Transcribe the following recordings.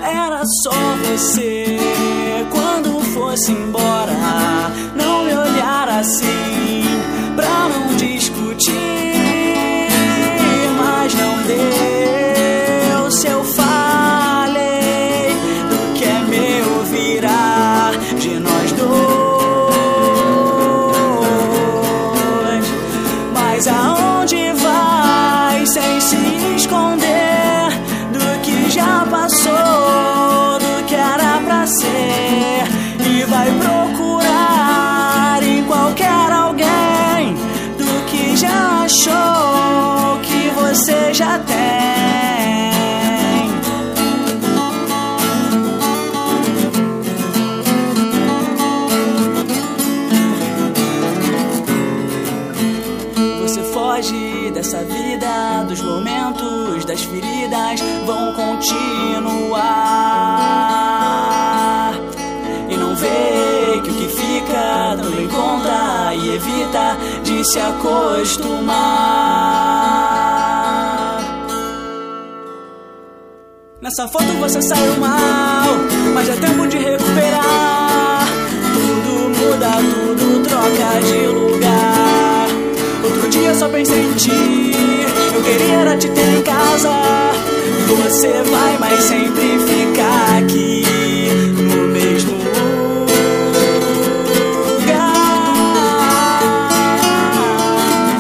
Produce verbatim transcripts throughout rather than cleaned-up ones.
era só você. Quando fosse embora, não me olhar assim, pra não discutir, mas não deu. Se eu falei do que é meu virar de nós dois, mas aonde vai sem se esconder do que já passou, do que era pra ser, e vai procurar em qualquer alguém do que já achou que você já tem. Você foge dessa vida, dos momentos, das feridas vão continuar, e não vê que o que fica também conta e evita de se acostumar. Nessa foto você saiu mal, mas é tempo de recuperar. Tudo muda, tudo troca de lugar. Outro dia só pensei em ti, eu queria era te ter em casa. Você vai, mas sempre ficar aqui no mesmo lugar.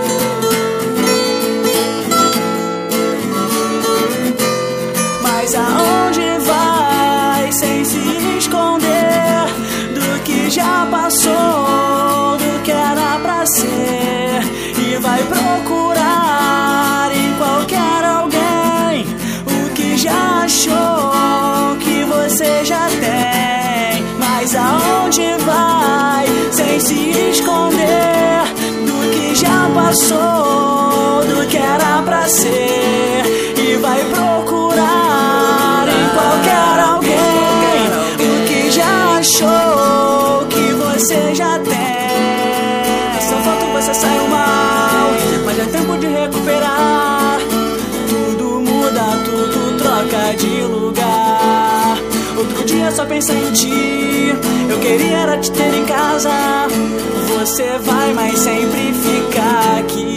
Mas aonde vai sem se esconder do que já passou, do que era pra ser, e vai procurar em qualquer alguém o que já achou que você já tem. Mas aonde vai sem se esconder do que já passou, do que era pra ser, e vai procurar em qualquer alguém o que já achou que você já tem. Nessa foto você saiu mal, mas é tempo de recuperar. Tudo muda, tudo troca de lugar. Outro dia só pensei em ti, eu queria era te ter em casa. Você vai, mas sempre fica aqui